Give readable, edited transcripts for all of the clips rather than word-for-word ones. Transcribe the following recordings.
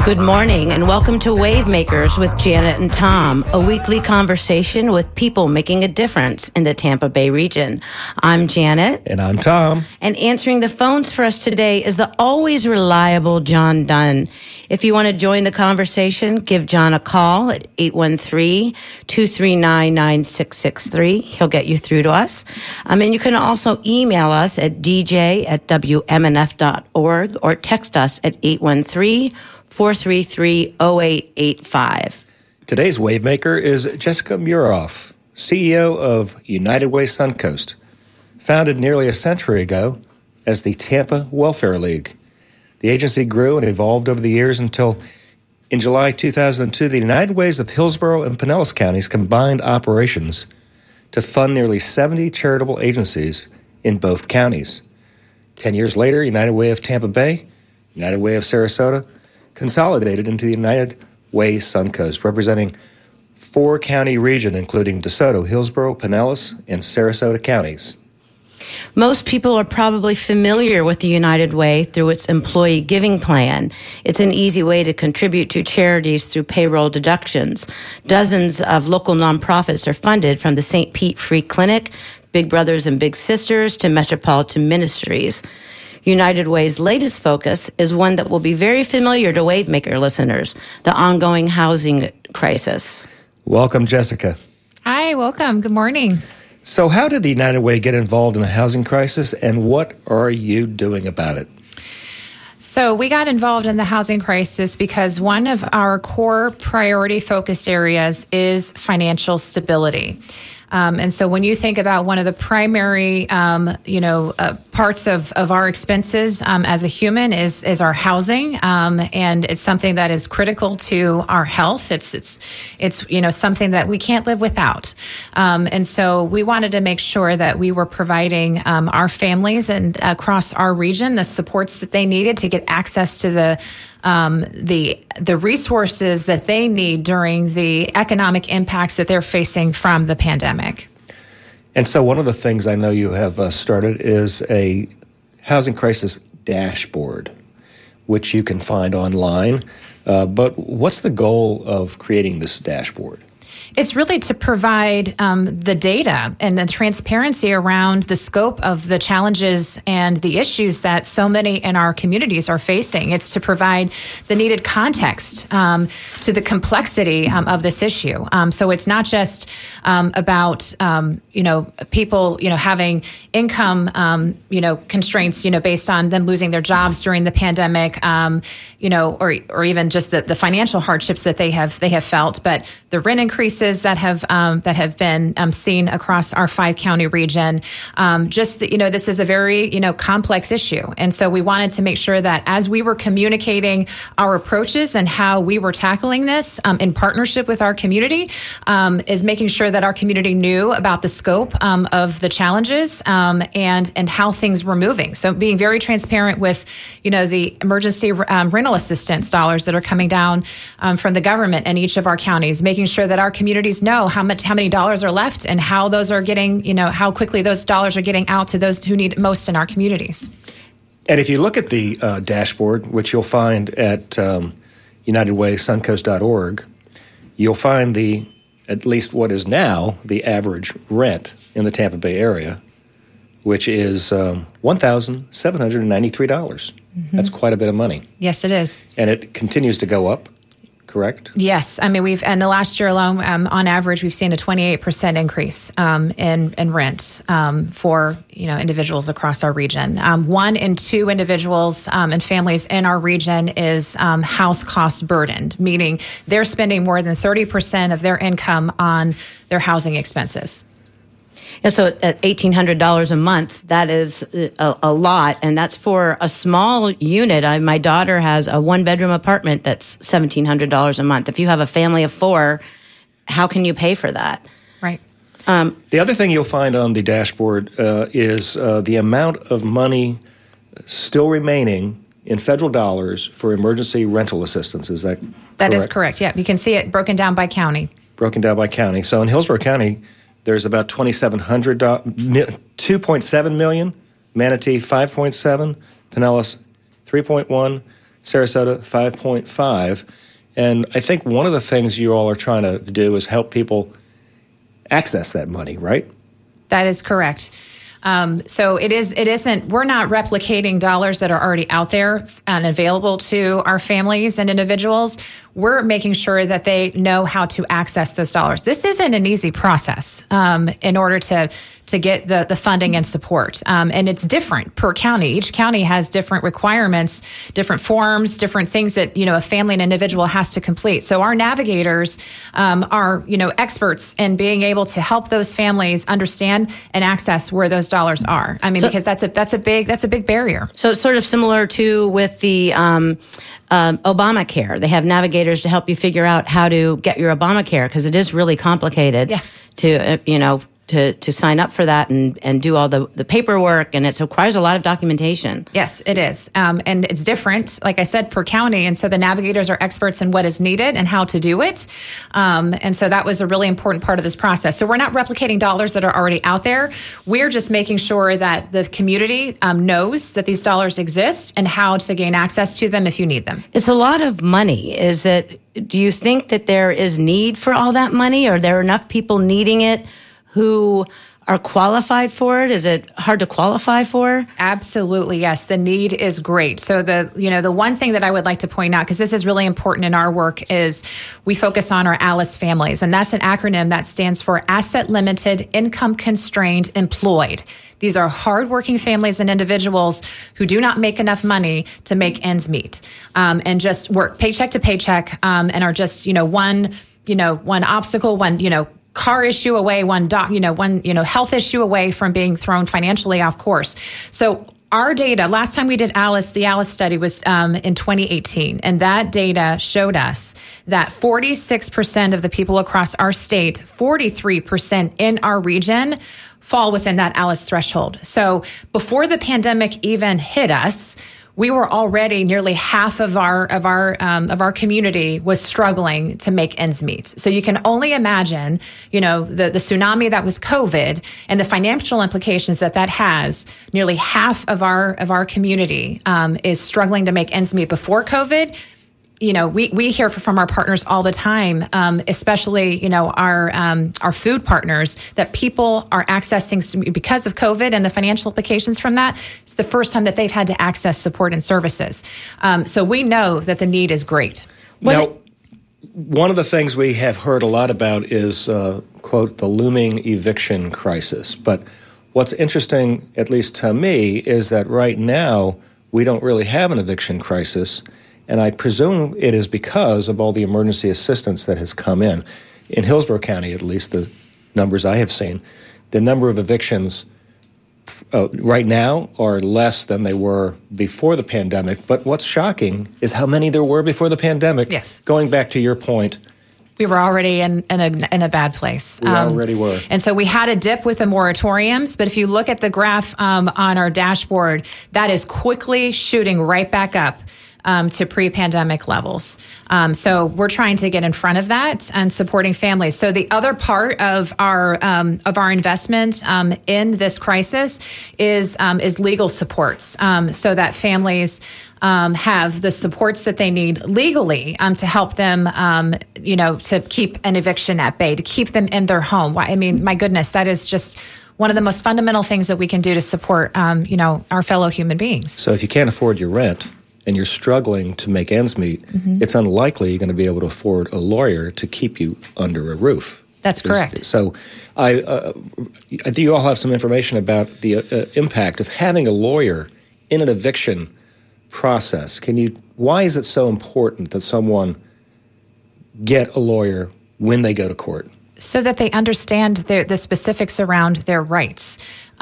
Good morning and welcome to Wavemakers with Janet and Tom, a weekly conversation with people making a difference in the Tampa Bay region. I'm Janet. And I'm Tom. And answering the phones for us today is the always reliable John Dunn. If you want to join the conversation, give John a call at 813-239-9663. He'll get you through to us. And you can also email us at dj@wmnf.org or text us at 813-433-0885. Today's Wavemaker is Jessica Muroff, CEO of United Way Suncoast, founded nearly a century ago as the Tampa Welfare League. The agency grew and evolved over the years until, in July 2002, the United Ways of Hillsborough and Pinellas counties combined operations to fund nearly 70 charitable agencies in both counties. 10 years later, United Way of Tampa Bay, United Way of Sarasota, consolidated into the United Way Suncoast, representing 4-county region, including DeSoto, Hillsborough, Pinellas, and Sarasota counties. Most people are probably familiar with the United Way through its employee giving plan. It's an easy way to contribute to charities through payroll deductions. Dozens of local nonprofits are funded, from the St. Pete Free Clinic, Big Brothers and Big Sisters, to Metropolitan Ministries. United Way's latest focus is one that will be very familiar to Wavemaker listeners, the ongoing housing crisis. Welcome, Jessica. Hi, welcome. Good morning. So how did the United Way get involved in the housing crisis, and what are you doing about it? So we got involved in the housing crisis because one of our core priority focused areas is financial stability. And so when you think about one of the primary, parts of our expenses as a human is our housing, and it's something that is critical to our health. It's something that we can't live without. And so we wanted to make sure that we were providing our families and across our region the supports that they needed to get access to the resources that they need during the economic impacts that they're facing from the pandemic. And so one of the things I know you have started is a housing crisis dashboard, which you can find online. But what's the goal of creating this dashboard? It's really to provide the data and the transparency around the scope of the challenges and the issues that so many in our communities are facing. It's to provide the needed context to the complexity of this issue. So it's not just about people having income constraints based on them losing their jobs during the pandemic, or even just the financial hardships that they have felt, but the rent increases that have been seen across our 5-county region. This is a very complex issue, and so we wanted to make sure that as we were communicating our approaches and how we were tackling this in partnership with our community, is making sure that our community knew about the scope of the challenges and how things were moving. So being very transparent with the emergency rental assistance dollars that are coming down from the government in each of our counties, making sure that our communities know how many dollars are left and how those are getting, how quickly those dollars are getting out to those who need it most in our communities. And if you look at the dashboard, which you'll find at UnitedWaySuncoast.org, you'll find at least what is now the average rent in the Tampa Bay area, which is $1,793. Mm-hmm. That's quite a bit of money. Yes, it is. And it continues to go up, correct? Yes. I mean, in the last year alone, on average, we've seen a 28% increase in rent for individuals across our region. 1 in 2 individuals and families in our region is house cost burdened, meaning they're spending more than 30% of their income on their housing expenses. And so at $1,800 a month, that is a lot, and that's for a small unit. My daughter has a 1-bedroom apartment that's $1,700 a month. If you have a family of 4, how can you pay for that? Right. The other thing you'll find on the dashboard is the amount of money still remaining in federal dollars for emergency rental assistance. Is that correct? That is correct, yeah. You can see it broken down by county. Broken down by county. So in Hillsborough County, there's about $2.7 million, Manatee $5.7, Pinellas $3.1, Sarasota 5.5. And I think one of the things you all are trying to do is help people access that money, right? That is correct. So it isn't, we're not replicating dollars that are already out there and available to our families and individuals. We're making sure that they know how to access those dollars. This isn't an easy process in order to get the funding and support. And it's different per county. Each county has different requirements, different forms, different things that, a family and individual has to complete. So our navigators are, experts in being able to help those families understand and access where those dollars are. I mean, because that's a big barrier. So it's sort of similar to with the Obamacare. They have navigators to help you figure out how to get your Obamacare, because it is really complicated. Yes. To sign up for that and do all the paperwork, and it requires a lot of documentation. Yes, it is. And it's different, like I said, per county. And so the navigators are experts in what is needed and how to do it. And so that was a really important part of this process. So we're not replicating dollars that are already out there. We're just making sure that the community knows that these dollars exist and how to gain access to them if you need them. It's a lot of money. Do you think that there is need for all that money? Are there enough people needing it who are qualified for it? Is it hard to qualify for? Absolutely, yes. The need is great. So the one thing that I would like to point out, because this is really important in our work, is we focus on our ALICE families, and that's an acronym that stands for Asset Limited, Income Constrained, Employed. These are hardworking families and individuals who do not make enough money to make ends meet, and just work paycheck to paycheck, and are just one obstacle, one car issue away, one health issue away from being thrown financially off course. So our data, last time we did the ALICE study was in 2018, and that data showed us that 46% of the people across our state, 43% in our region, fall within that ALICE threshold. So before the pandemic even hit us, we were already nearly half of our community was struggling to make ends meet. So you can only imagine, the tsunami that was COVID and the financial implications that has. Nearly half of our community is struggling to make ends meet before COVID. We hear from our partners all the time, especially, our food partners, that people are accessing, because of COVID and the financial implications from that, it's the first time that they've had to access support and services. So we know that the need is great. Now, one of the things we have heard a lot about is, quote, the looming eviction crisis. But what's interesting, at least to me, is that right now we don't really have an eviction crisis. And I presume it is because of all the emergency assistance that has come in. In Hillsborough County, at least, the numbers I have seen, the number of evictions right now are less than they were before the pandemic. But what's shocking is how many there were before the pandemic. Yes. Going back to your point, we were already in a bad place. We already were. And so we had a dip with the moratoriums, but if you look at the graph on our dashboard, that is quickly shooting right back up to pre-pandemic levels. So we're trying to get in front of that and supporting families. So the other part of our investment in this crisis is legal supports, so that families have the supports that they need legally to help them, to keep an eviction at bay, to keep them in their home. I mean, my goodness, that is just one of the most fundamental things that we can do to support, our fellow human beings. So if you can't afford your rent and you're struggling to make ends meet, it's unlikely you're going to be able to afford a lawyer to keep you under a roof. That's correct. So I think you all have some information about the impact of having a lawyer in an eviction process. Why is it so important that someone get a lawyer when they go to court? So that they understand the specifics around their rights.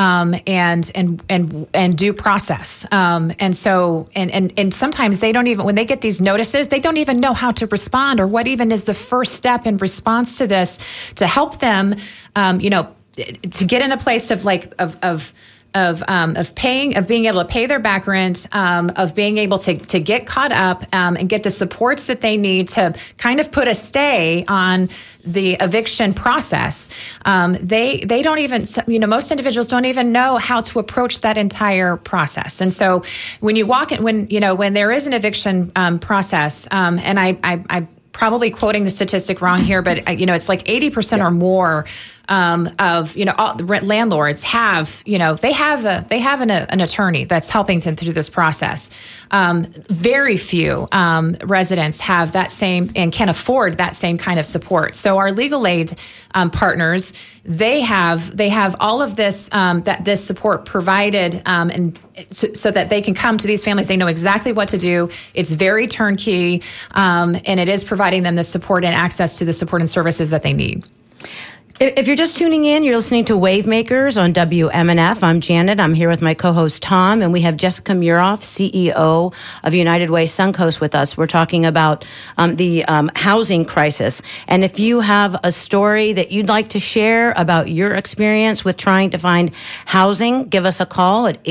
And due process. And sometimes they don't even, when they get these notices, they don't even know how to respond or what even is the first step in response to this to help them, to get in a place of being able to pay their back rent, of being able to get caught up and get the supports that they need to kind of put a stay on the eviction process. They don't even, most individuals don't even know how to approach that entire process. And so when you walk in, when there is an eviction process, and I probably quoting the statistic wrong here, but it's like 80% or more of all the landlords have an attorney that's helping them through this process. Very few residents have that same and can afford that same kind of support. So our legal aid partners, they have all of this this support provided, and so that they can come to these families. They know exactly what to do. It's very turnkey, and it is providing them the support and access to the support and services that they need. If you're just tuning in, you're listening to Wavemakers on WMNF. I'm Janet. I'm here with my co-host Tom, and we have Jessica Muroff, CEO of United Way Suncoast, with us. We're talking about the housing crisis. And if you have a story that you'd like to share about your experience with trying to find housing, give us a call at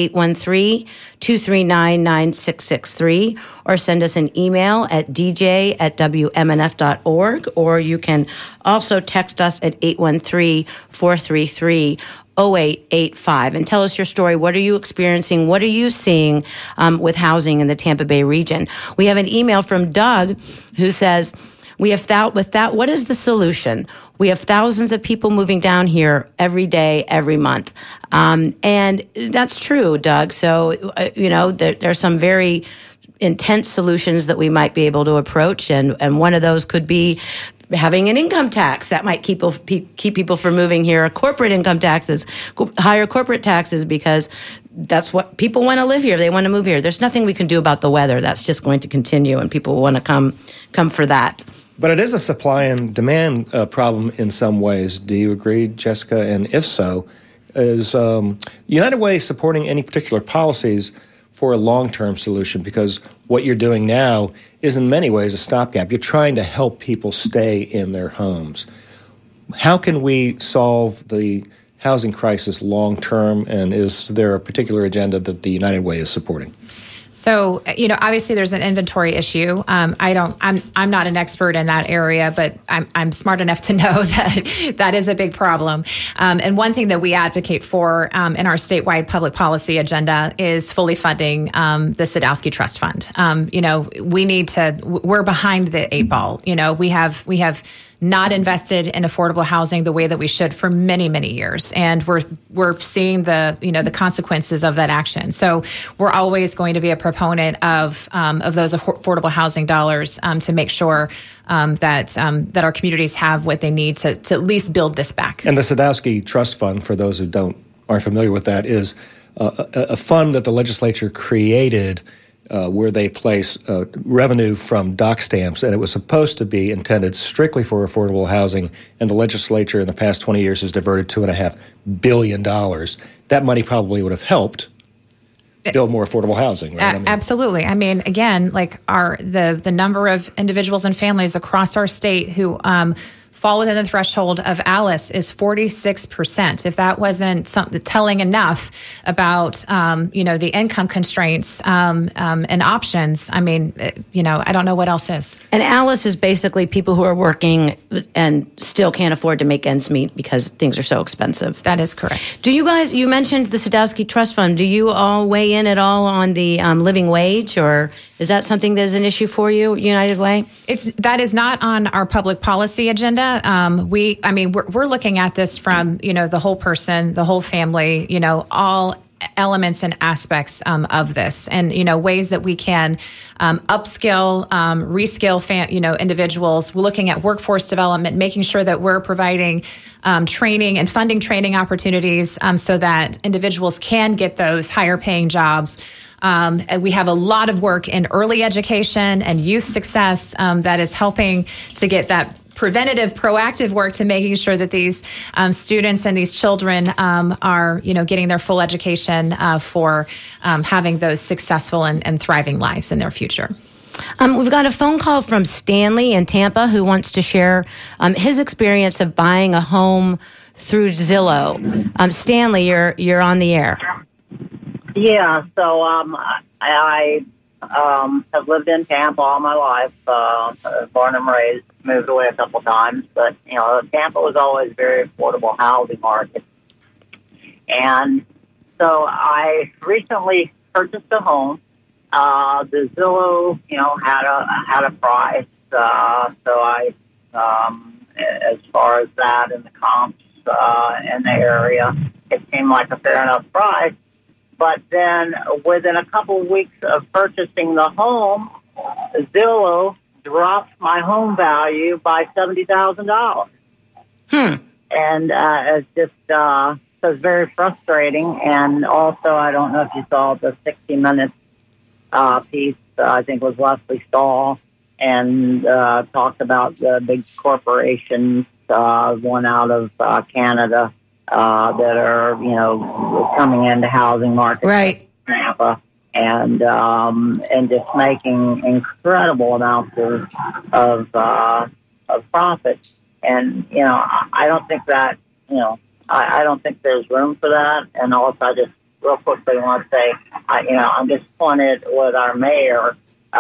813-239-9663, or send us an email at dj@wmnf.org, or you can also text us at 813-433-0885 and tell us your story. What are you experiencing? What are you seeing with housing in the Tampa Bay region? We have an email from Doug who says, what is the solution? We have thousands of people moving down here every day, every month. And that's true, Doug. So, there's some very intense solutions that we might be able to approach. And one of those could be having an income tax that might keep people from moving here, corporate income taxes, higher corporate taxes, because that's what people want to live here. They want to move here. There's nothing we can do about the weather. That's just going to continue, and people want to come for that. But it is a supply and demand problem in some ways. Do you agree, Jessica? And if so, is United Way supporting any particular policies for a long-term solution? Because what you're doing now is in many ways a stopgap. You're trying to help people stay in their homes. How can we solve the housing crisis long-term, and is there a particular agenda that the United Way is supporting? So, obviously there's an inventory issue. I'm not an expert in that area, but I'm smart enough to know that that is a big problem. And one thing that we advocate for in our statewide public policy agenda is fully funding the Sadowski Trust Fund. We're behind the eight ball. We have not invested in affordable housing the way that we should for many, many years. And we're seeing the consequences of that action. So we're always going to be a proponent of those affordable housing dollars to make sure that our communities have what they need to at least build this back. And the Sadowski Trust Fund, for those who aren't familiar with that, is a fund that the legislature created where they place revenue from dock stamps, and it was supposed to be intended strictly for affordable housing, and the legislature in the past 20 years has diverted $2.5 billion. That money probably would have helped build more affordable housing, right? Absolutely. Again, like the number of individuals and families across our state who fall within the threshold of ALICE is 46%. If that wasn't something telling enough about, the income constraints and options, I don't know what else is. And ALICE is basically people who are working and still can't afford to make ends meet because things are so expensive. That is correct. Do you guys, you mentioned the Sadowski Trust Fund. Do you all weigh in at all on the living wage, or is that something that is an issue for you, United Way? That is not on our public policy agenda. We're looking at this from, the whole person, the whole family, all elements and aspects of this, and ways that we can upskill, reskill, individuals. We're looking at workforce development, making sure that we're providing training and funding training opportunities so that individuals can get those higher paying jobs. And we have a lot of work in early education and youth success that is helping to get that preventative, proactive work to making sure that these students and these children are, getting their full education for having those successful and thriving lives in their future. We've got a phone call from Stanley in Tampa who wants to share his experience of buying a home through Zillow. Stanley, you're on the air. Yeah, so I have lived in Tampa all my life, born and raised, moved away a couple times, but, Tampa was always a very affordable housing market. And so I recently purchased a home. The Zillow, had a price, so I, as far as that and the comps in the area, it seemed like a fair enough price. But then within a couple of weeks of purchasing the home, Zillow dropped my home value by $70,000. And it's just so it's very frustrating. And also, I don't know if you saw the 60 Minutes piece, I think it was Leslie Stahl, and talked about the big corporations, one out of Canada, that are, coming into housing markets, right, in Tampa, and just making incredible amounts of profit. And I don't think that I don't think there's room for that. And also, I just real quickly want to say, I'm disappointed with our mayor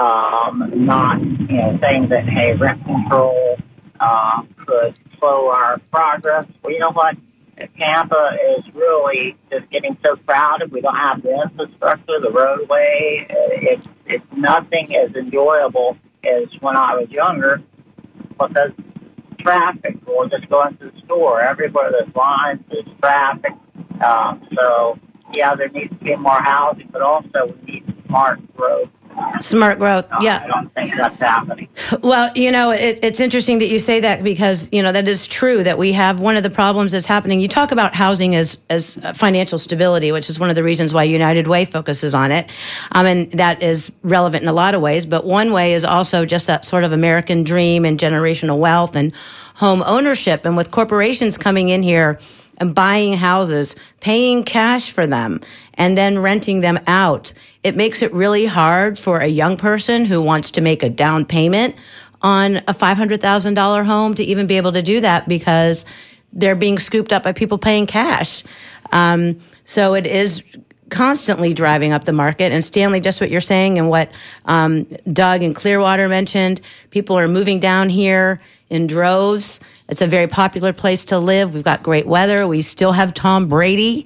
not saying that rent control could slow our progress. Well, you know what? Tampa is really just getting so crowded. We don't have the infrastructure, the roadway. It's nothing as enjoyable as when I was younger, because traffic, or just going to the store, everywhere there's lines, there's traffic. So, yeah, there needs to be more housing, but also we need smart growth. Smart growth, yeah. I don't think that's happening. Well, it's interesting that you say that, because, that is true, that we have one of the problems that's happening. You talk about housing as financial stability, which is one of the reasons why United Way focuses on it. And that is relevant in a lot of ways. But one way is also just that sort of American dream and generational wealth and home ownership. And with corporations coming in here and buying houses, paying cash for them, and then renting them out, it makes it really hard for a young person who wants to make a down payment on a $500,000 home to even be able to do that, because they're being scooped up by people paying cash. So it is constantly driving up the market. And Stanley, just what you're saying and what Doug in Clearwater mentioned, people are moving down here in droves. It's a very popular place to live. We've got great weather. We still have Tom Brady.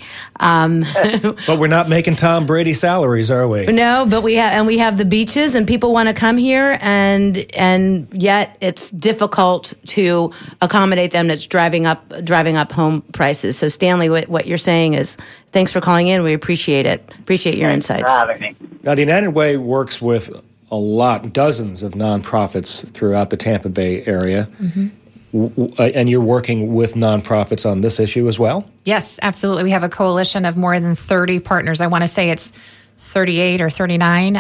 But we're not making Tom Brady salaries, are we? No, but we have the beaches, and people want to come here, and yet it's difficult to accommodate them. It's driving up home prices. So Stanley, what you're saying is, thanks for calling in. We appreciate it. Appreciate your insights. Thanks for having me. Now, the United Way works with dozens of nonprofits throughout the Tampa Bay area. Mm-hmm. And you're working with nonprofits on this issue as well? Yes, absolutely. We have a coalition of more than 30 partners. I want to say it's 38 or 39.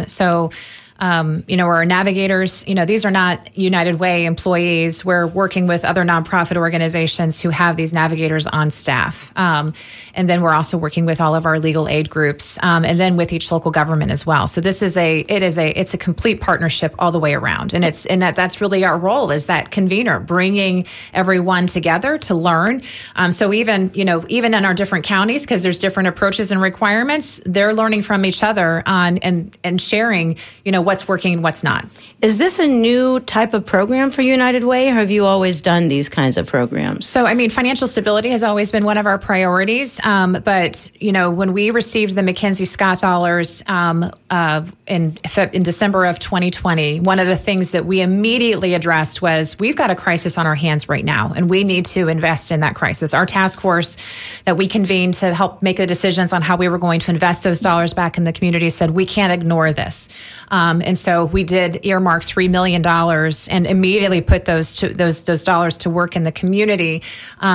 Our navigators, these are not United Way employees. We're working with other nonprofit organizations who have these navigators on staff. And then we're also working with all of our legal aid groups, and then with each local government as well. So it's a complete partnership all the way around. And that's really our role, is that convener, bringing everyone together to learn. So even in our different counties, because there's different approaches and requirements, they're learning from each other on and sharing, what's working and what's not. Is this a new type of program for United Way, or have you always done these kinds of programs? So, financial stability has always been one of our priorities. But, when we received the McKinsey Scott dollars in December of 2020, one of the things that we immediately addressed was, we've got a crisis on our hands right now, and we need to invest in that crisis. Our task force that we convened to help make the decisions on how we were going to invest those dollars back in the community said, we can't ignore this. And so we did earmark $3 million and immediately put those dollars to work in the community.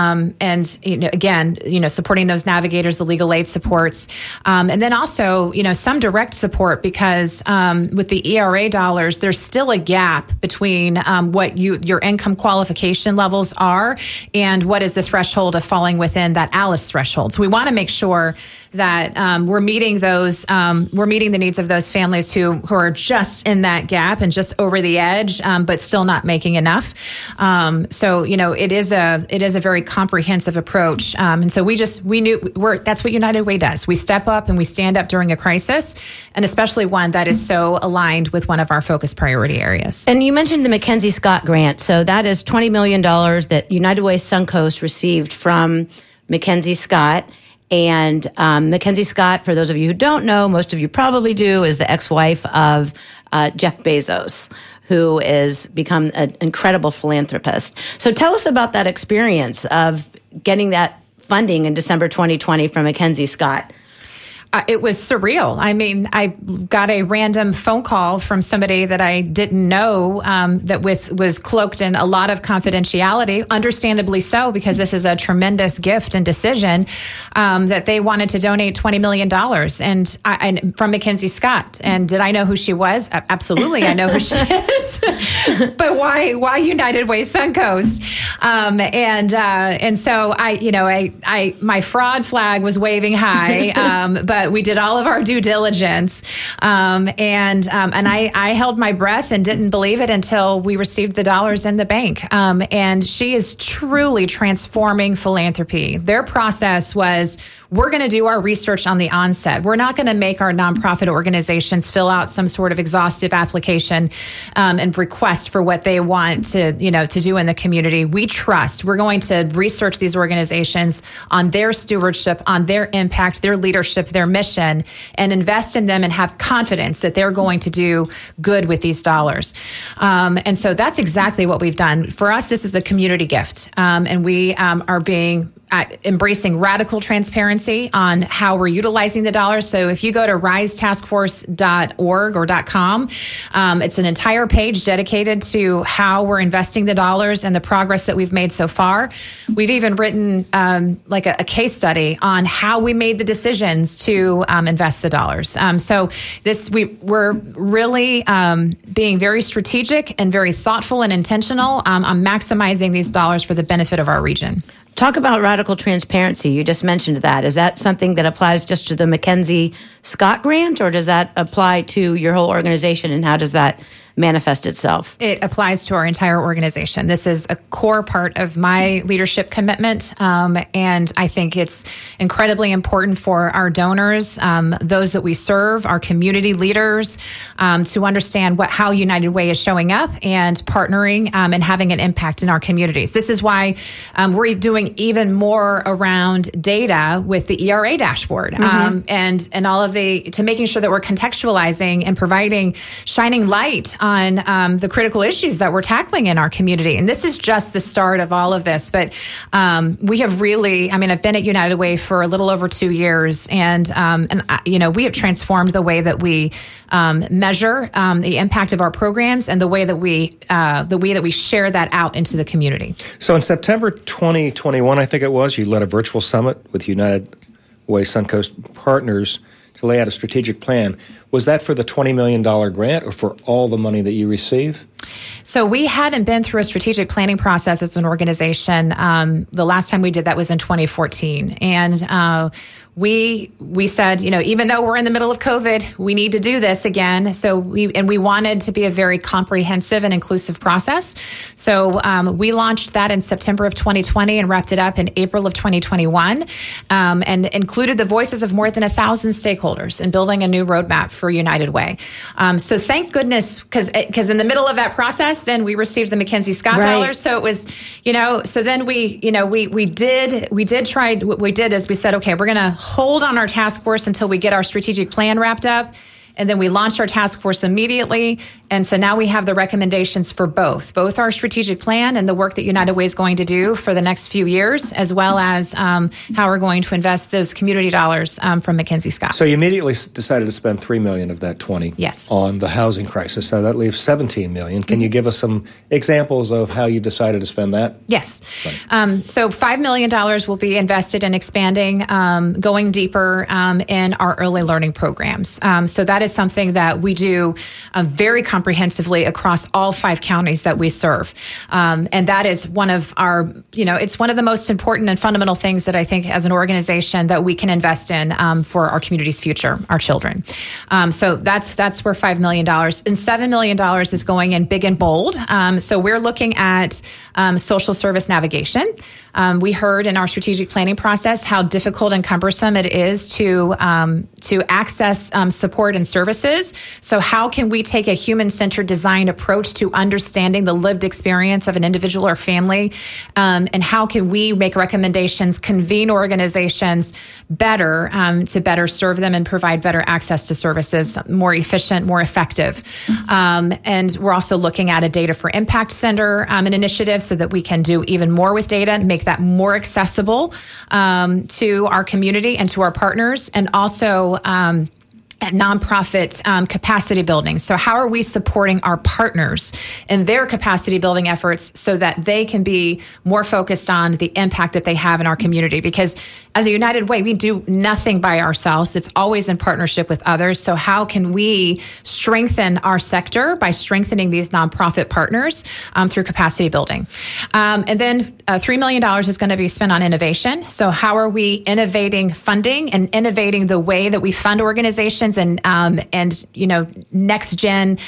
Supporting those navigators, the legal aid supports. And then also, some direct support, because with the ERA dollars, there's still a gap between what your income qualification levels are and what is the threshold of falling within that ALICE threshold. So we want to make sure that we're meeting the needs of those families who are just in that gap and just over the edge, but still not making enough. So, it is a very comprehensive approach. And so we knew that's what United Way does. We step up and we stand up during a crisis, and especially one that is so aligned with one of our focus priority areas. And you mentioned the Mackenzie Scott grant. So that is $20 million that United Way Suncoast received from Mackenzie Scott. And Mackenzie Scott, for those of you who don't know, most of you probably do, is the ex-wife of Jeff Bezos, who has become an incredible philanthropist. So tell us about that experience of getting that funding in December 2020 from Mackenzie Scott. It was surreal. I mean, I got a random phone call from somebody that I didn't know that was cloaked in a lot of confidentiality, understandably so, because this is a tremendous gift and decision that they wanted to donate $20 million and from Mackenzie Scott. And did I know who she was? Absolutely, I know who she is. But why United Way Suncoast? And so my fraud flag was waving high, but we did all of our due diligence, and I held my breath and didn't believe it until we received the dollars in the bank. And she is truly transforming philanthropy. Their process was, we're going to do our research on the onset. We're not going to make our nonprofit organizations fill out some sort of exhaustive application and request for what they want to do in the community. We trust. We're going to research these organizations on their stewardship, on their impact, their leadership, their mission, and invest in them and have confidence that they're going to do good with these dollars. And so that's exactly what we've done. For us, this is a community gift, and we are embracing radical transparency on how we're utilizing the dollars. So if you go to risetaskforce.org or .com, it's an entire page dedicated to how we're investing the dollars and the progress that we've made so far. We've even written like a case study on how we made the decisions to invest the dollars. So we're really being very strategic and very thoughtful and intentional on maximizing these dollars for the benefit of our region. Talk about radical transparency. You just mentioned that. Is that something that applies just to the Mackenzie Scott grant, or does that apply to your whole organization, and how does that manifest itself? It applies to our entire organization. This is a core part of my leadership commitment, and I think it's incredibly important for our donors, those that we serve, our community leaders, to understand how United Way is showing up and partnering and having an impact in our communities. This is why we're doing even more around data with the ERA dashboard, and all of to making sure that we're contextualizing and shining light on the critical issues that we're tackling in our community. And this is just the start of all of this. But we have really, I've been at United Way for a little over 2 years, and we have transformed the way that we measure the impact of our programs and the way that we share that out into the community. So in September 2021, I think it was, you led a virtual summit with United Way Suncoast partners to lay out a strategic plan. Was that for the $20 million grant or for all the money that you receive? So we hadn't been through a strategic planning process as an organization. The last time we did that was in 2014. And we said, even though we're in the middle of COVID, we need to do this again. So we wanted to be a very comprehensive and inclusive process. So we launched that in September of 2020 and wrapped it up in April of 2021, and included the voices of more than 1,000 stakeholders in building a new roadmap for United Way. So thank goodness, because in the middle of that process, then we received the Mackenzie Scott dollars. So it was, so then we did try, what we did is we said, okay, we're going to hold on our task force until we get our strategic plan wrapped up. And then we launched our task force immediately. And so now we have the recommendations for both our strategic plan and the work that United Way is going to do for the next few years, as well as how we're going to invest those community dollars from Mackenzie Scott. So you immediately decided to spend $3 million of that $20 yes. on the housing crisis. So that leaves $17 million. Can you give us some examples of how you decided to spend that? Yes. So $5 million will be invested in expanding, going deeper in our early learning programs. So that is is something that we do very comprehensively across all 5 counties that we serve. And that is one of our, it's one of the most important and fundamental things that I think as an organization that we can invest in for our community's future, our children. So that's where $5 million and $7 million is going in big and bold. So we're looking at social service navigation. We heard in our strategic planning process how difficult and cumbersome it is to access support and services. So how can we take a human-centered design approach to understanding the lived experience of an individual or family? And how can we make recommendations, convene organizations better to better serve them and provide better access to services, more efficient, more effective. And we're also looking at a Data for Impact Center, an initiative so that we can do even more with data and make that more accessible to our community and to our partners, and also at nonprofit capacity building. So how are we supporting our partners in their capacity building efforts so that they can be more focused on the impact that they have in our community? Because as a United Way, we do nothing by ourselves. It's always in partnership with others. So how can we strengthen our sector by strengthening these nonprofit partners through capacity building? And then $3 million is going to be spent on innovation. So how are we innovating funding and innovating the way that we fund organizations and next gen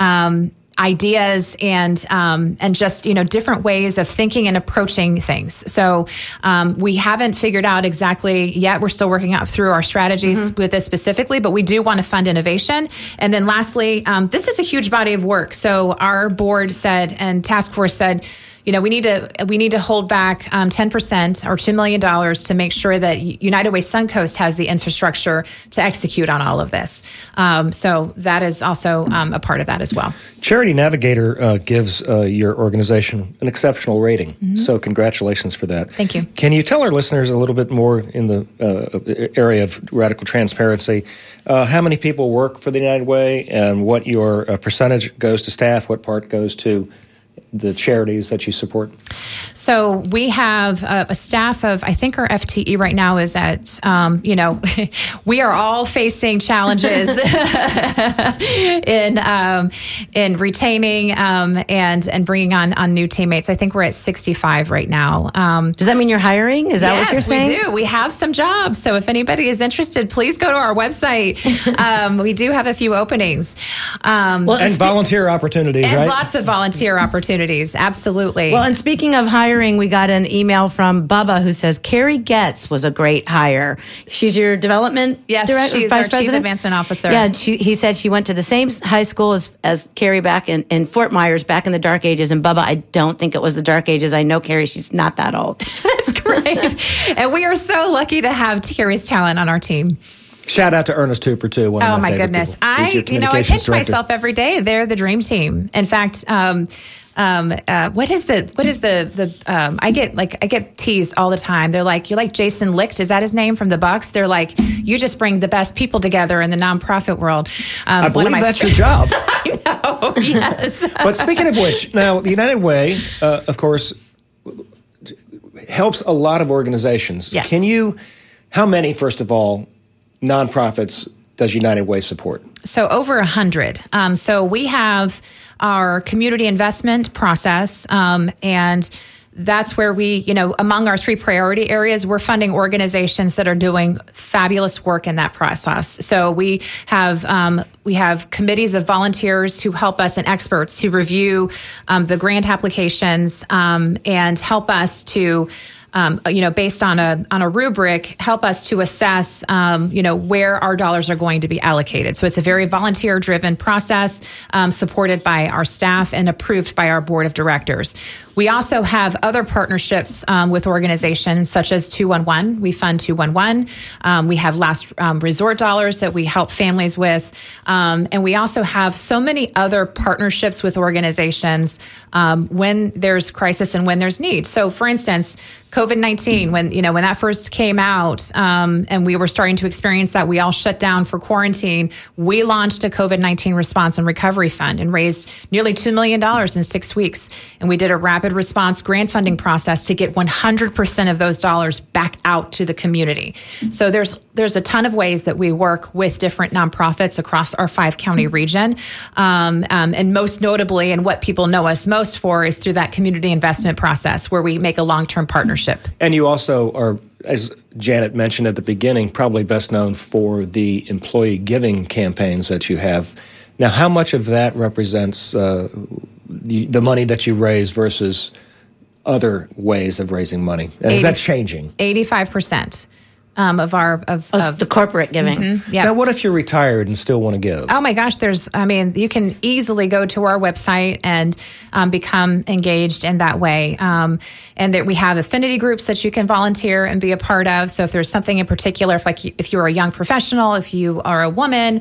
ideas and just different ways of thinking and approaching things. So we haven't figured out exactly yet. We're still working out through our strategies with this specifically, but we do want to fund innovation. And then lastly, this is a huge body of work. So our board said and task force said, we need to hold back 10% or $2 million to make sure that United Way Suncoast has the infrastructure to execute on all of this. So that is also a part of that as well. Charity Navigator gives your organization an exceptional rating. So congratulations for that. Thank you. Can you tell our listeners a little bit more in the area of radical transparency? How many people work for the United Way and what your percentage goes to staff, what part goes to the charities that you support? So we have a staff of, I think our FTE right now is at, we are all facing challenges in retaining and bringing on new teammates. I think we're at 65 right now. Does that mean you're hiring? Is that what you're saying? Yes, we do. We have some jobs. So if anybody is interested, please go to our website. We do have a few openings. And volunteer opportunities, and right? Lots of volunteer opportunities. Absolutely. Well, and speaking of hiring, we got an email from Bubba who says Carrie Getz was a great hire. She's your development director, she's vice our president? Chief Advancement Officer. Yeah, he said she went to the same high school as Carrie back in Fort Myers back in the dark ages. And Bubba, I don't think it was the dark ages. I know Carrie, she's not that old. That's great. And we are so lucky to have Carrie's talent on our team. Shout out to Ernest Hooper, too. One of my goodness. people. I pinch myself every day. They're the dream team. In fact, what is the I get teased all the time. They're like, you're like Jason Licht. Is that his name from the Bucks? They're like, you just bring the best people together in the nonprofit world. I believe that's your job. I know. Yes. But speaking of which, now the United Way, of course, helps a lot of organizations. Yes. How many, first of all, nonprofits does United Way support? So over 100. So we have our community investment process, and that's where we, among our 3 priority areas, we're funding organizations that are doing fabulous work in that process. So we have committees of volunteers who help us and experts who review the grant applications and help us to based on a rubric, help us to assess, where our dollars are going to be allocated. So it's a very volunteer-driven process, supported by our staff and approved by our board of directors. We also have other partnerships with organizations such as 211. We fund 211. We have last resort dollars that we help families with. And we also have so many other partnerships with organizations when there's crisis and when there's need. So for instance, COVID-19, when that first came out and we were starting to experience that, we all shut down for quarantine. We launched a COVID-19 response and recovery fund and raised nearly $2 million in 6 weeks. And we did a rapid rapid response grant funding process to get 100% of those dollars back out to the community. So there's a ton of ways that we work with different nonprofits across our 5-county region. And most notably, and what people know us most for, is through that community investment process where we make a long-term partnership. And you also are, as Janet mentioned at the beginning, probably best known for the employee giving campaigns that you have. Now, how much of that represents the money that you raise versus other ways of raising money? And is that changing? 85%. Of the corporate giving. Mm-hmm, yeah. Now, what if you're retired and still want to give? Oh my gosh, you can easily go to our website and become engaged in that way. And that we have affinity groups that you can volunteer and be a part of. So if there's something in particular, if you're a young professional, if you are a woman,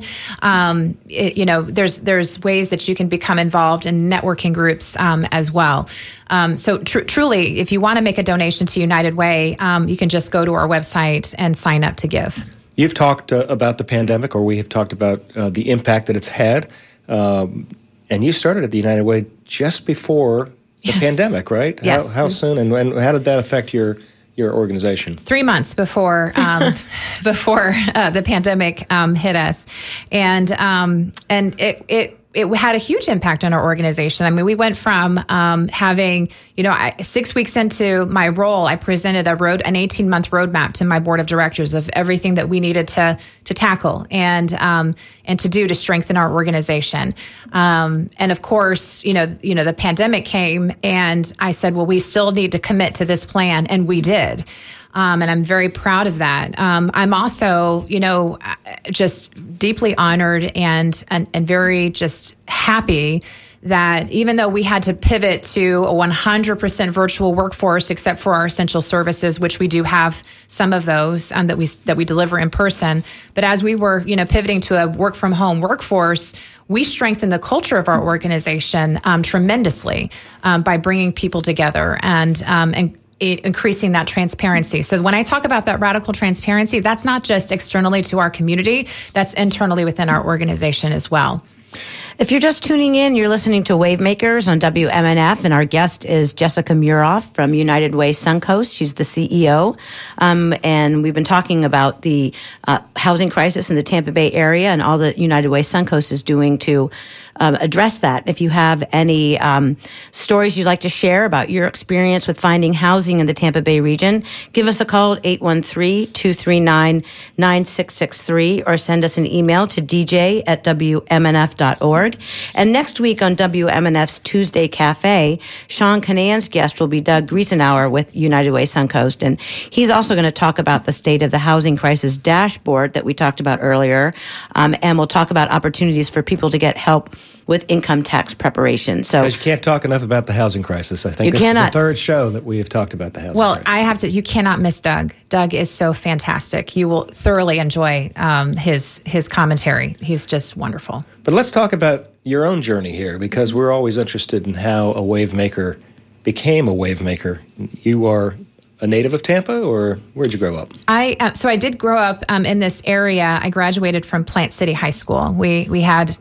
there's ways that you can become involved in networking groups as well. So truly, if you want to make a donation to United Way, you can just go to our website and sign up to give. You've talked about the pandemic, or we have talked about the impact that it's had. And you started at the United Way just before the pandemic, right? Yes. How soon, and how did that affect your organization? 3 months before the pandemic hit us, and it had a huge impact on our organization. I mean, we went from having, 6 weeks into my role, I presented an 18-month roadmap to my board of directors of everything that we needed to tackle and to do to strengthen our organization. And of course, the pandemic came, and I said, well, we still need to commit to this plan, and we did. And I'm very proud of that. I'm also, just deeply honored and very just happy that even though we had to pivot to a 100% virtual workforce, except for our essential services, which we do have some of those that we deliver in person, but as we were, pivoting to a work from home workforce, we strengthened the culture of our organization tremendously by bringing people together and increasing that transparency. So when I talk about that radical transparency, that's not just externally to our community, that's internally within our organization as well. If you're just tuning in, you're listening to Wavemakers on WMNF, and our guest is Jessica Muroff from United Way Suncoast. She's the CEO, and we've been talking about the housing crisis in the Tampa Bay area and all that United Way Suncoast is doing to address that. If you have any stories you'd like to share about your experience with finding housing in the Tampa Bay region, give us a call at 813-239-9663 or send us an email to dj@wmnf.org. And next week on WMNF's Tuesday Cafe, Sean Canan's guest will be Doug Griesenauer with United Way Suncoast. And he's also going to talk about the state of the housing crisis dashboard that we talked about earlier. And we'll talk about opportunities for people to get help with income tax preparation. So, because you can't talk enough about the housing crisis. I think this is the third show that we have talked about the housing crisis. You cannot miss Doug. Doug is so fantastic. You will thoroughly enjoy his commentary. He's just wonderful. But let's talk about your own journey here, because we're always interested in how a wavemaker became a wavemaker. You are a native of Tampa, or where'd you grow up? I did grow up in this area. I graduated from Plant City High School. We had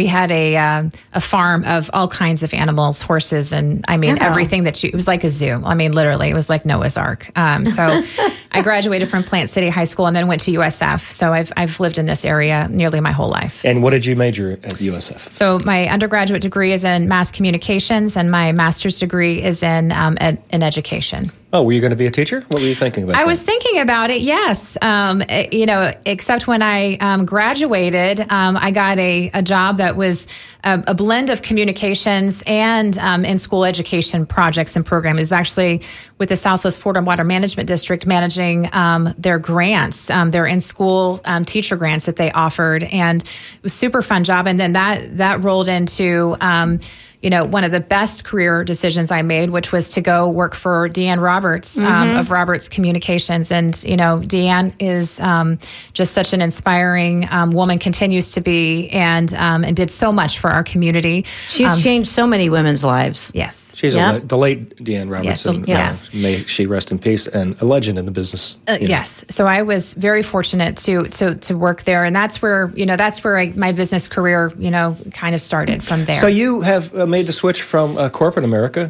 a farm of all kinds of animals, horses, and everything it was like a zoo. Literally, it was like Noah's Ark. So I graduated from Plant City High School and then went to USF. So I've lived in this area nearly my whole life. And what did you major at USF? So my undergraduate degree is in mass communications, and my master's degree is in education. Oh, were you going to be a teacher? What were you thinking about? I was thinking about it, yes. Except when I graduated, I got a job that was a blend of communications and in-school education projects and programs. It was actually with the Southwest Florida Water Management District managing their grants, their in-school teacher grants that they offered. And it was a super fun job. And then that rolled into one of the best career decisions I made, which was to go work for Deanne Roberts of Roberts Communications. And, Deanne is just such an inspiring woman, continues to be, and did so much for our community. She's changed so many women's lives. Yes. She's the late Deanne Robertson. Yes. May she rest in peace, and a legend in the business. Yes. So I was very fortunate to work there, and that's where my business career kind of started from there. So you have made the switch from corporate America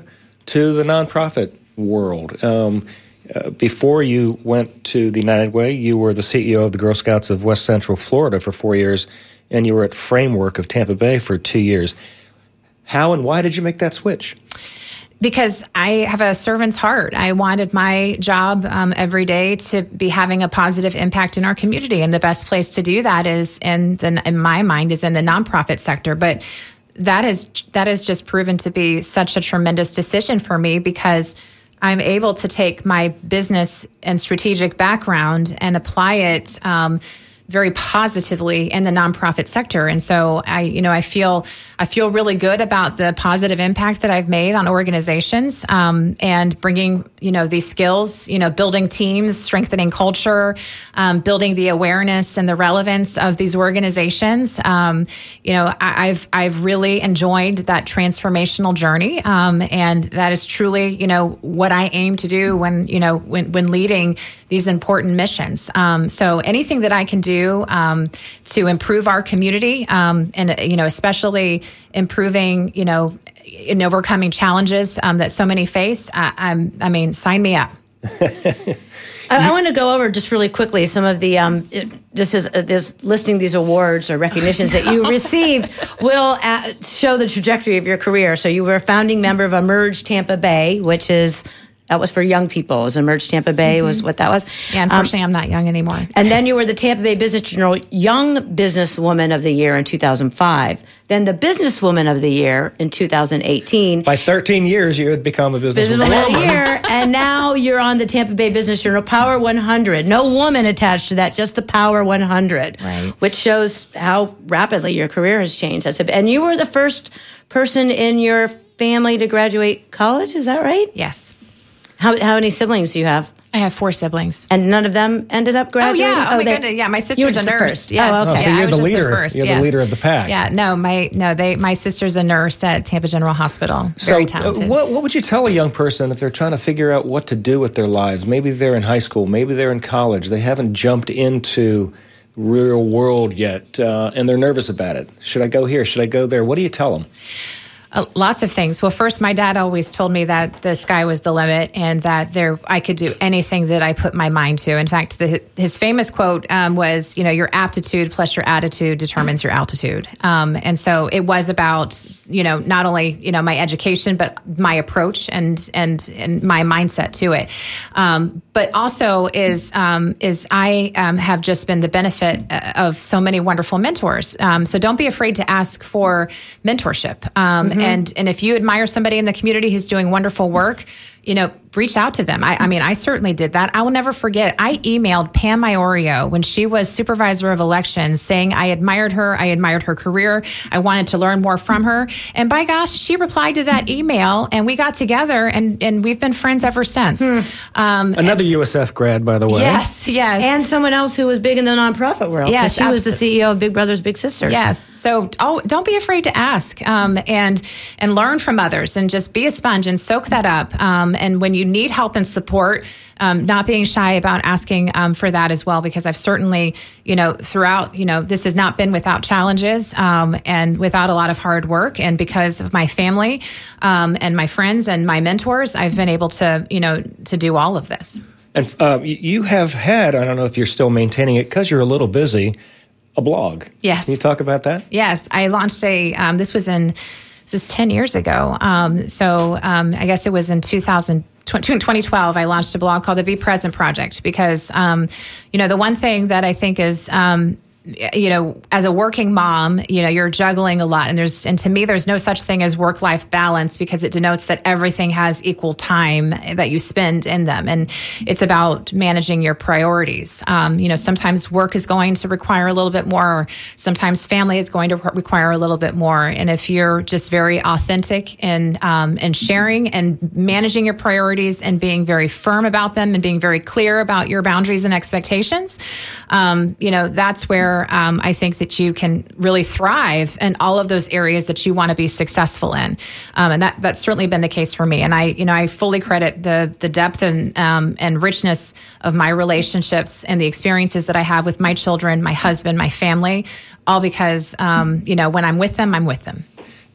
to the nonprofit world. Before you went to the United Way, you were the CEO of the Girl Scouts of West Central Florida for 4 years, and you were at Framework of Tampa Bay for 2 years. How and why did you make that switch? Because I have a servant's heart. I wanted my job every day to be having a positive impact in our community, and the best place to do that is, in my mind, is in the nonprofit sector. But that has just proven to be such a tremendous decision for me, because I'm able to take my business and strategic background and apply it very positively in the nonprofit sector. And so I feel really good about the positive impact that I've made on organizations, and bringing, these skills, building teams, strengthening culture, building the awareness and the relevance of these organizations. I've really enjoyed that transformational journey. And that is truly, what I aim to do when leading these important missions. So anything that I can do to improve our community, and especially improving, in overcoming challenges that so many face, sign me up. I want to go over just really quickly some of the this listing these awards or recognitions that you received will show the trajectory of your career. So you were a founding member of Emerge Tampa Bay, which is that was for young people. Emerge Tampa Bay was what that was. Yeah, unfortunately, I'm not young anymore. And then you were the Tampa Bay Business Journal Young Businesswoman of the Year in 2005. Then the Businesswoman of the Year in 2018. By 13 years, you had become a businesswoman of the Year, and now you're on the Tampa Bay Business Journal Power 100. No woman attached to that, just the Power 100, right, which shows how rapidly your career has changed. And you were the first person in your family to graduate college. Is that right? Yes. How many siblings do you have? I have 4 siblings. And none of them ended up graduating? Oh, my goodness. Yeah, my sister's a nurse. Yes. Oh, okay. So you're the leader. You're the leader of the pack. Yeah, my sister's a nurse at Tampa General Hospital. Very talented. What would you tell a young person if they're trying to figure out what to do with their lives? Maybe they're in high school. Maybe they're in college. They haven't jumped into real world yet, and they're nervous about it. Should I go here? Should I go there? What do you tell them? Lots of things. Well, first, my dad always told me that the sky was the limit and that I could do anything that I put my mind to. In fact, his famous quote was, your aptitude plus your attitude determines your altitude. And so it was about, not only, my education, but my approach and my mindset to it. But also is I have just been the benefit of so many wonderful mentors. So don't be afraid to ask for mentorship. And if you admire somebody in the community who's doing wonderful work, reach out to them. I certainly did that. I will never forget. I emailed Pam Iorio when she was supervisor of elections saying I admired her. I admired her career. I wanted to learn more from her. And by gosh, she replied to that email and we got together and we've been friends ever since. Another USF grad, by the way. Yes. And someone else who was big in the nonprofit world. Yes, she was the CEO of Big Brothers Big Sisters. Yes. So don't be afraid to ask and learn from others and just be a sponge and soak that up. And when you need help and support, not being shy about asking for that as well, because I've certainly, throughout, this has not been without challenges and without a lot of hard work. And because of my family and my friends and my mentors, I've been able to, to do all of this. And you have had, I don't know if you're still maintaining it because you're a little busy, a blog. Yes. Can you talk about that? Yes. I launched this was 10 years ago. I guess it was in 2012, I launched a blog called the Be Present Project because, the one thing that I think is, as a working mom, you're juggling a lot. And to me, there's no such thing as work-life balance because it denotes that everything has equal time that you spend in them. And it's about managing your priorities. Sometimes work is going to require a little bit more, or sometimes family is going to require a little bit more. And if you're just very authentic and sharing and managing your priorities and being very firm about them and being very clear about your boundaries and expectations, that's where I think that you can really thrive in all of those areas that you want to be successful in. And that's certainly been the case for me. And I fully credit the depth and richness of my relationships and the experiences that I have with my children, my husband, my family, all because, when I'm with them, I'm with them.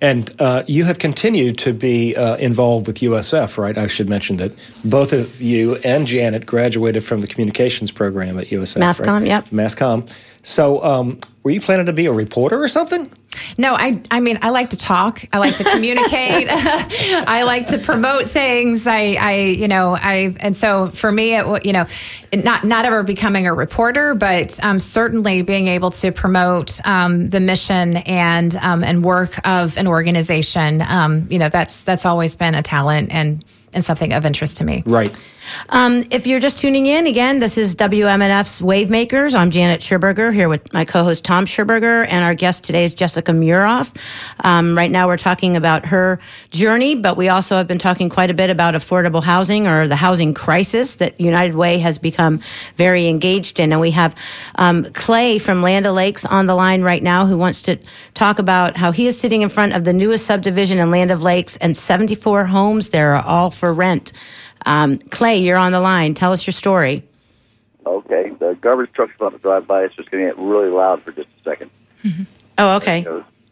And you have continued to be involved with USF, right? I should mention that both of you and Janet graduated from the communications program at USF. MassCom, right? yep. MassCom. So were you planning to be a reporter or something? No, I mean, I like to talk. I like to communicate. I like to promote things. And so for me, not ever becoming a reporter, but certainly being able to promote the mission and work of an organization. That's always been a talent and something of interest to me. Right. If you're just tuning in, again, this is WMNF's Wavemakers. I'm Janet Scherberger here with my co-host Tom Scherberger, and our guest today is Jessica Muroff. Right now we're talking about her journey, but we also have been talking quite a bit about affordable housing or the housing crisis that United Way has become very engaged in. And we have Clay from Land O'Lakes on the line right now who wants to talk about how he is sitting in front of the newest subdivision in Land O'Lakes, and 74 homes there are all for rent. Clay, you're on the line. Tell us your story. Okay. The garbage truck's about to drive by. It's just going to get really loud for just a second. Mm-hmm. Oh, okay.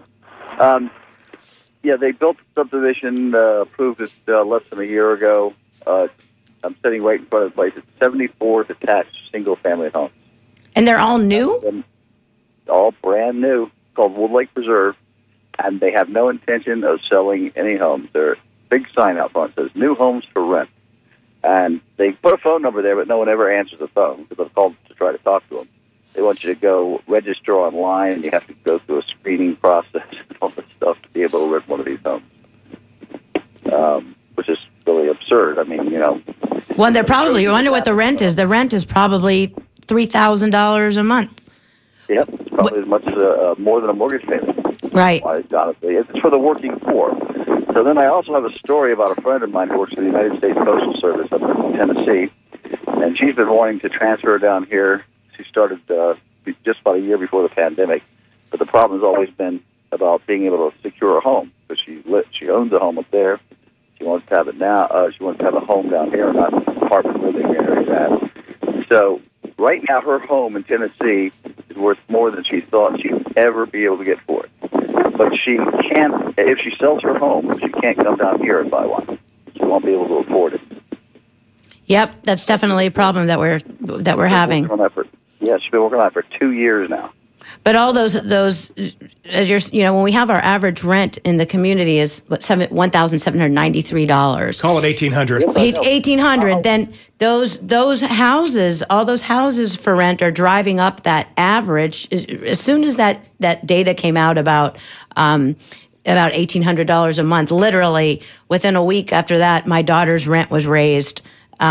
They built the subdivision, approved it less than a year ago. I'm sitting right in front of the place. It's 74 detached single-family homes. And they're all new? All brand new. It's called Wood Lake Preserve. And they have no intention of selling any homes. There's a big sign out front that says, new homes for rent. And they put a phone number there, but no one ever answers the phone because I've called to try to talk to them. They want you to go register online, and you have to go through a screening process and all this stuff to be able to rent one of these homes, which is really absurd. I mean, Well, they're probably, you wonder what the rent is. The rent is probably $3,000 a month. Yep, it's probably as much as more than a mortgage payment. Right. Honestly, it's for the working poor. So then I also have a story about a friend of mine who works for the United States Postal Service up in Tennessee, and she's been wanting to transfer down here. She started just about a year before the pandemic, but the problem has always been about being able to secure a home because she owns a home up there. She wants to have it now. She wants to have a home down here, not apartment living or anything like that. So right now, her home in Tennessee is worth more than she thought she'd ever be able to get for it. But she can't, if she sells her home, she can't come down here and buy one. She won't be able to afford it. Yep, that's definitely a problem that we're having. She's been working on it for 2 years now. But all those, when we have our average rent in the community is $1,793. Call it $1,800. $1,800. Then those houses, all those houses for rent are driving up that average. As soon as that data came out about $1,800 a month, literally within a week after that, my daughter's rent was raised to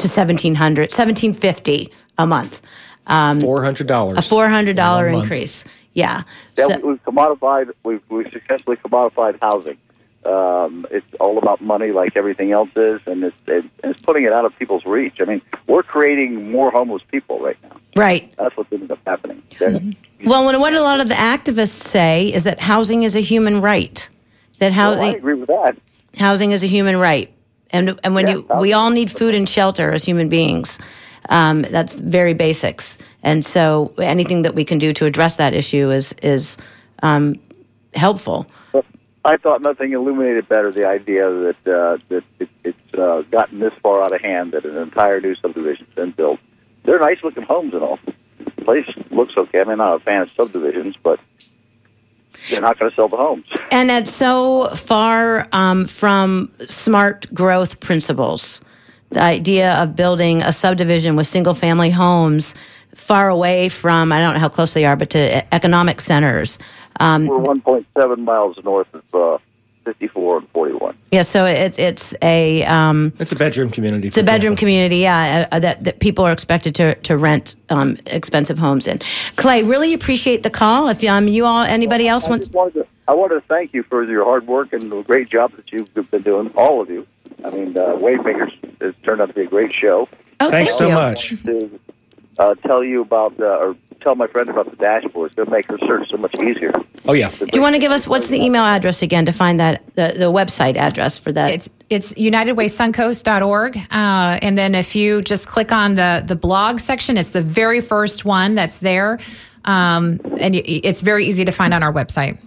$1,750 a month. $400. A $400 increase. Yeah. We've successfully commodified housing. It's all about money, like everything else is, and it's putting it out of people's reach. I mean, we're creating more homeless people right now. Right. That's what ends up happening. Mm-hmm. Well, what a lot of the activists say is that housing is a human right. That housing. I agree with that. Housing is a human right, and when we all need food and shelter as human beings. That's very basics, and so anything that we can do to address that issue is helpful. I thought nothing illuminated better the idea that it's gotten this far out of hand that an entire new subdivision's been built. They're nice-looking homes and all. The place looks okay. I'm not a fan of subdivisions, but they're not going to sell the homes. And that's so far from smart growth principles. The idea of building a subdivision with single-family homes far away from, I don't know how close they are, but to economic centers. We're 1.7 miles north of 54 and 41. Yeah, so it's a bedroom community. It's a bedroom community, yeah, that people are expected to rent expensive homes in. Clay, really appreciate the call. If anybody else wants, I wanted to thank you for your hard work and the great job that you've been doing, all of you. I mean, Wavemakers has turned out to be a great show. Oh, thanks so much. To tell you about, or tell my friend about the dashboard. It's going to make her search so much easier. Oh, yeah. Do you want to give us, what's the email address again to find that, the website address for that? It's unitedwaysuncoast.org. And then if you just click on the blog section, it's the very first one that's there. And it's very easy to find on our website.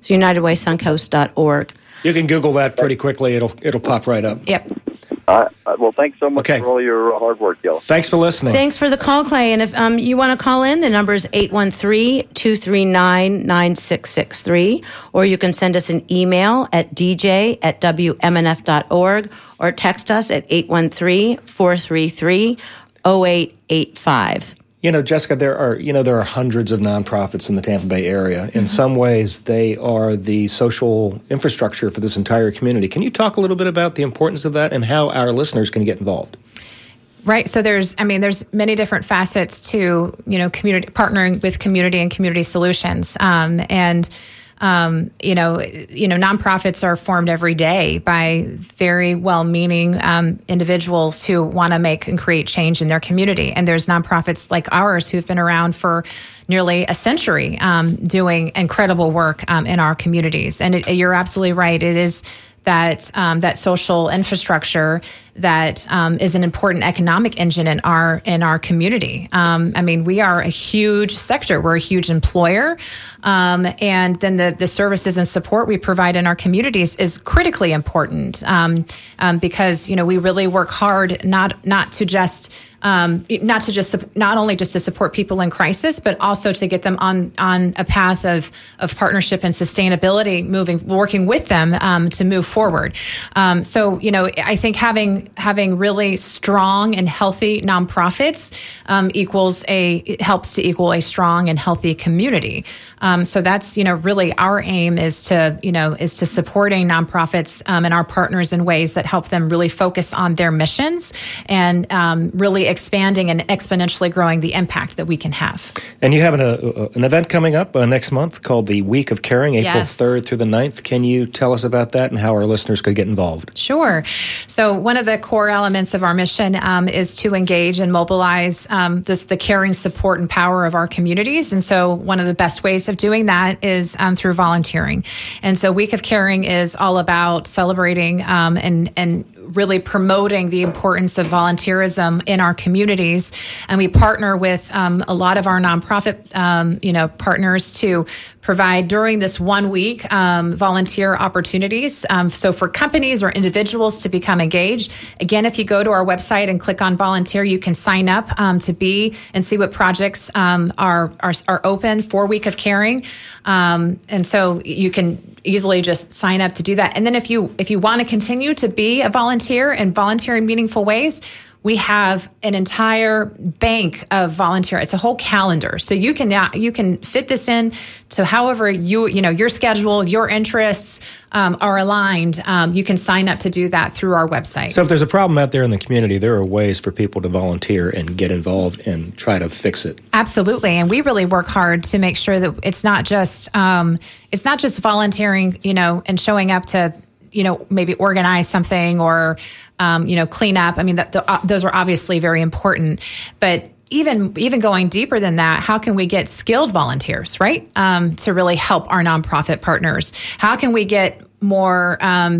It's UnitedWaySuncoast.org. You can Google that pretty quickly. It'll pop right up. Yep. Well, thanks so much for all your hard work, Gil. Thanks for listening. Thanks for the call, Clay. And if you want to call in, the number is 813-239-9663, or you can send us an email at dj@wmnf.org, or text us at 813-433-0885. Jessica, there are hundreds of nonprofits in the Tampa Bay area. In some ways, they are the social infrastructure for this entire community. Can you talk a little bit about the importance of that and how our listeners can get involved? Right. So there's many different facets to, community partnering with community and community solutions. Nonprofits are formed every day by very well-meaning individuals who want to make and create change in their community. And there's nonprofits like ours who've been around for nearly a century doing incredible work in our communities. And you're absolutely right. It is that social infrastructure that is an important economic engine in our community. We are a huge sector. We're a huge employer. And then the services and support we provide in our communities is critically important because, we really work hard not only just to support people in crisis, but also to get them on a path of partnership and sustainability, working with them to move forward. I think having really strong and healthy nonprofits helps to equal a strong and healthy community. So that's really our aim is to supporting nonprofits and our partners in ways that help them really focus on their missions and really expanding and exponentially growing the impact that we can have. And you have an event coming up next month called the Week of Caring, April 3rd through the 9th. Can you tell us about that and how our listeners could get involved? Sure. So one of the core elements of our mission is to engage and mobilize the caring, support, and power of our communities. And so one of the best ways of doing that is through volunteering. And so Week of Caring is all about celebrating and really promoting the importance of volunteerism in our communities. And we partner with a lot of our nonprofit, partners to provide during this 1 week volunteer opportunities. So for companies or individuals to become engaged, again, if you go to our website and click on volunteer, you can sign up to be and see what projects are open for Week of Caring. And so you can easily just sign up to do that. And then if you want to continue to be a volunteer and volunteer in meaningful ways, we have an entire bank of volunteer. It's a whole calendar. So you can fit this in to however your schedule, your interests are aligned. You can sign up to do that through our website. So if there's a problem out there in the community, there are ways for people to volunteer and get involved and try to fix it. Absolutely. And we really work hard to make sure that it's not just volunteering, and showing up to, maybe organize something or, clean up. Those are obviously very important, but even going deeper than that, how can we get skilled volunteers, right? To really help our nonprofit partners? How can we get more,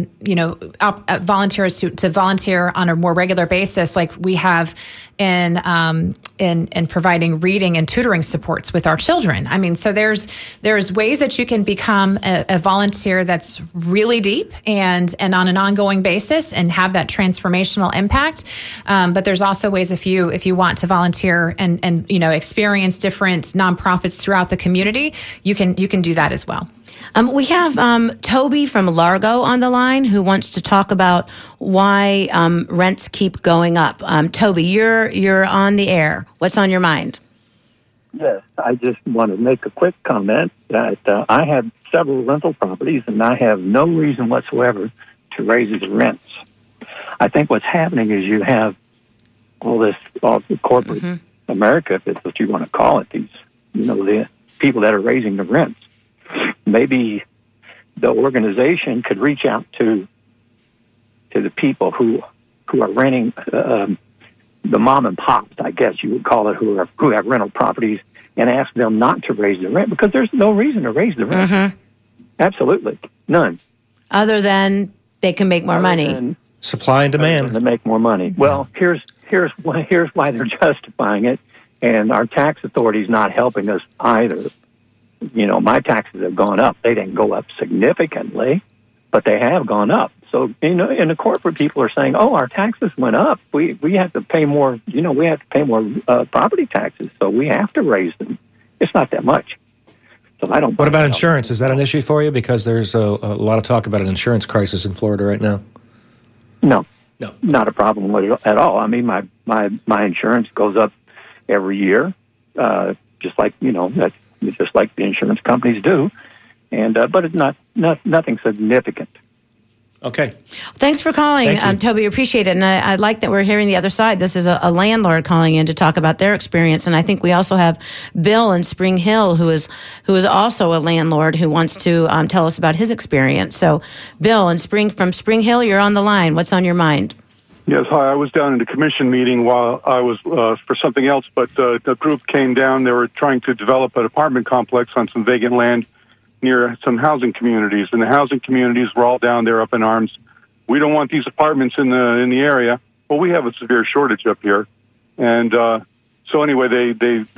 volunteers to volunteer on a more regular basis, like we have in providing reading and tutoring supports with our children? So there's ways that you can become a volunteer that's really deep and on an ongoing basis and have that transformational impact. But there's also ways if you want to volunteer and experience different nonprofits throughout the community, you can do that as well. We have Toby from Largo on the line who wants to talk about why rents keep going up. Toby, you're on the air. What's on your mind? Yes, I just want to make a quick comment that I have several rental properties and I have no reason whatsoever to raise the rents. I think what's happening is you have all the corporate America, if it's what you want to call it, the people that are raising the rents. Maybe the organization could reach out to the people who are renting, the mom and pops, I guess you would call it, who have rental properties, and ask them not to raise the rent, because there's no reason to raise the rent. Absolutely none. Other than they can make more money. Supply and demand. To make more money. Well, here's why they're justifying it, and our tax authority's not helping us either. my taxes have gone up. They didn't go up significantly, but they have gone up. So, and the corporate people are saying, "Oh, our taxes went up. We have to pay more. We have to pay more property taxes. So we have to raise them. It's not that much." So I don't. What about insurance? Is that an issue for you? Because there's a lot of talk about an insurance crisis in Florida right now. No, not a problem at all. I mean, my insurance goes up every year, just like that's just like the insurance companies do, and but it's not nothing significant. Okay. Thanks for calling, Toby. Appreciate it. And I like that we're hearing the other side. This is a landlord calling in to talk about their experience. And I think we also have Bill in Spring Hill, who is also a landlord who wants to tell us about his experience. So, Bill from Spring Hill, you're on the line. What's on your mind? Yes, hi. I was down in the commission meeting while I was for something else, but the group came down. They were trying to develop an apartment complex on some vacant land near some housing communities, and the housing communities were all down there up in arms. We don't want these apartments in the area. Well, we have a severe shortage up here, and so anyway, they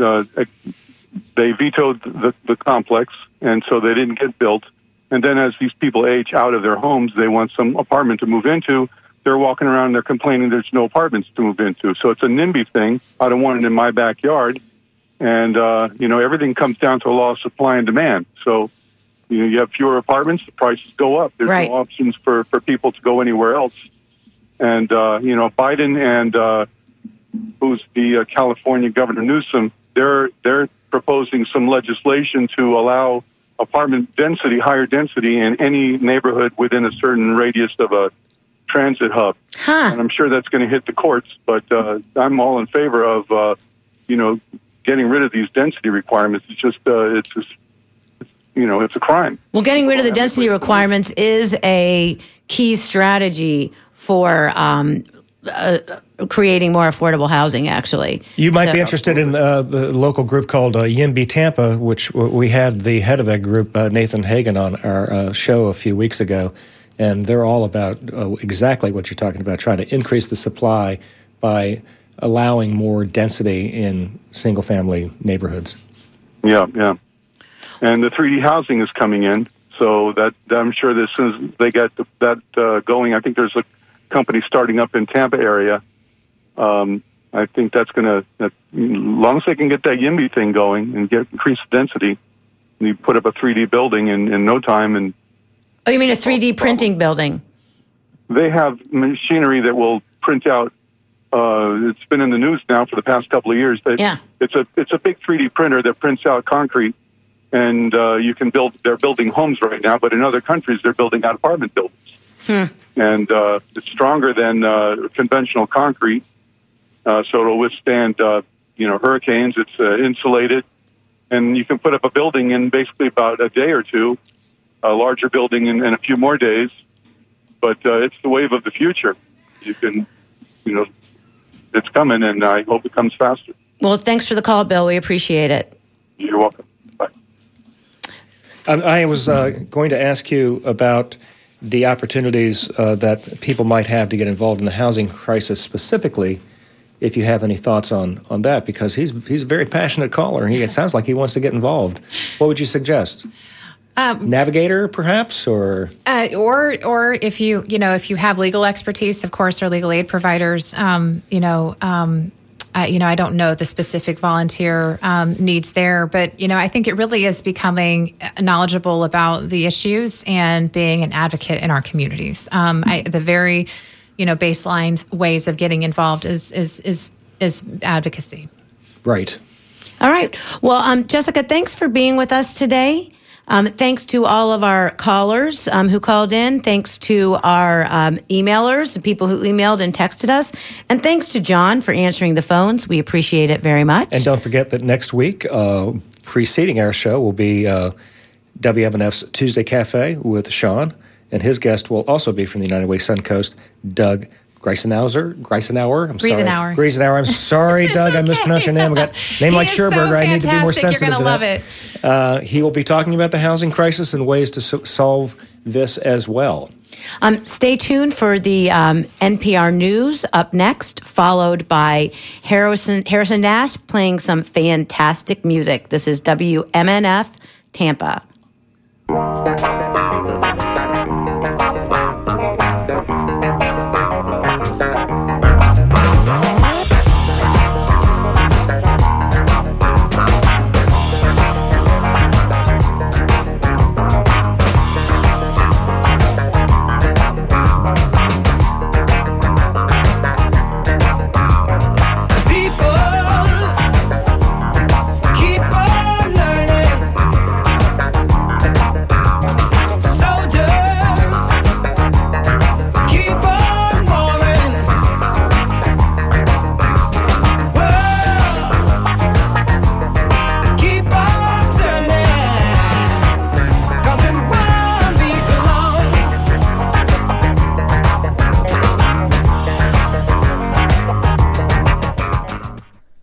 vetoed the complex, and so they didn't get built. And then, as these people age out of their homes, they want some apartment to move into. They're walking around, they're complaining there's no apartments to move into. So it's a NIMBY thing. I don't want it in my backyard, and everything comes down to a law of supply and demand. So. You have fewer apartments, the prices go up. There's no options for people to go anywhere else. And, Biden and who's the California Governor Newsom, they're proposing some legislation to allow apartment density, higher density in any neighborhood within a certain radius of a transit hub. Huh. And I'm sure that's going to hit the courts, but I'm all in favor of, getting rid of these density requirements. It's just it's a crime. Well, getting rid of the density requirements is a key strategy for creating more affordable housing, actually. You might be interested in the local group called YIMBY Tampa, which we had the head of that group, Nathan Hagan, on our show a few weeks ago. And they're all about exactly what you're talking about, trying to increase the supply by allowing more density in single-family neighborhoods. Yeah. And the 3D housing is coming in, so that I'm sure that as soon as they get that going, I think there's a company starting up in Tampa area. I think that's going to, as long as they can get that YIMBY thing going and increase the density, and you put up a 3D building in no time. And oh, you mean a 3D printing building? They have machinery that will print out. It's been in the news now for the past couple of years. It's a big 3D printer that prints out concrete. And you can they're building homes right now, but in other countries, they're building out apartment buildings. And it's stronger than conventional concrete, so it'll withstand, hurricanes. It's insulated, and you can put up a building in basically about a day or two, a larger building in a few more days. But it's the wave of the future. You can, it's coming, and I hope it comes faster. Well, thanks for the call, Bill. We appreciate it. You're welcome. I was going to ask you about the opportunities that people might have to get involved in the housing crisis specifically, if you have any thoughts on that, because he's a very passionate caller, and it sounds like he wants to get involved. What would you suggest? Navigator, perhaps, or if you have legal expertise, of course, or legal aid providers, I don't know the specific volunteer needs there, but, I think it really is becoming knowledgeable about the issues and being an advocate in our communities. The very, baseline ways of getting involved is advocacy. Right. All right. Well, Jessica, thanks for being with us today. Thanks to all of our callers who called in. Thanks to our emailers, people who emailed and texted us. And thanks to John for answering the phones. We appreciate it very much. And don't forget that next week, preceding our show, will be WMNF's Tuesday Cafe with Sean. And his guest will also be from the United Way Suncoast, Doug Greisenauer. I'm sorry, Doug. Okay. I mispronounced your name. I got a name like Sherberger. I need to be more sensitive. You're going to love it. He will be talking about the housing crisis and ways to solve this as well. Stay tuned for the NPR News up next, followed by Harrison Nash playing some fantastic music. This is WMNF Tampa.